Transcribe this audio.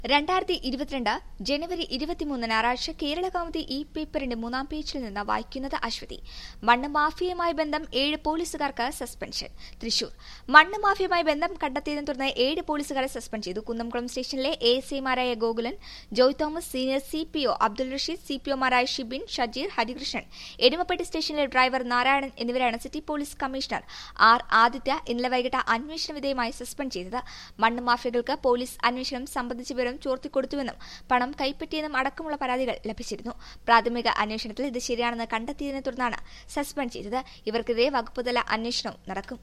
2022 ജനുവരി 23 ഞായറാഴ്ച കേരള കൗമുദി ഈ പേപ്പറിന്റെ 3-ാം പേജിൽ നിന്ന് വായിക്കുന്നത് അശ്വതി. മണ്ണ് മാഫിയയുമായി ബന്ധം 7 പോലീസുകാർക്ക് സസ്പെൻഷൻ. തൃശൂർ മണ്ണ് മാഫിയയുമായി ബന്ധം കണ്ടെത്തിയതിനെ തുടർന്ന് 7 പോലീസുകാരെ സസ്പെൻഡ് ചെയ്തു. കുന്നംകുളം സ്റ്റേഷനിലെ എഎസ്ഐമാരായ ഗോകുലൻ, ജോയ് തോമസ്, സീനിയർ സിപിഒ അബ്ദുൾ റഷീദ്, സിപിഒമാരായ ഷിബിൻ, ഷജീർ, ഹരികൃഷ്ണൻ, എരുമപ്പെട്ടി സ്റ്റേഷനിലെ ഡ്രൈവർ നാരായണൻ എന്നിവരാണ് city police commissioner R Aditya ഇന്നലെ വൈകിട്ട് അന്വേഷണ വിധേയമായി സസ്പെൻഡ് ചെയ്തത്. മണ്ണ് മാഫിയകൾക്ക് പോലീസ് അന്വേഷണം സംബന്ധിച്ച വിവരം ചോർത്തിക്കൊടുത്തുവെന്നും പണം കൈപ്പറ്റിയെന്നും അടക്കമുള്ള പരാതികൾ ലഭിച്ചിരുന്നു. പ്രാഥമിക അന്വേഷണത്തിൽ ഇത് ശരിയാണെന്ന് കണ്ടെത്തിയതിനെ തുടർന്നാണ് സസ്പെൻഡ് ചെയ്തത്. ഇവർക്കെതിരെ വകുപ്പുതല അന്വേഷണവും നടക്കും.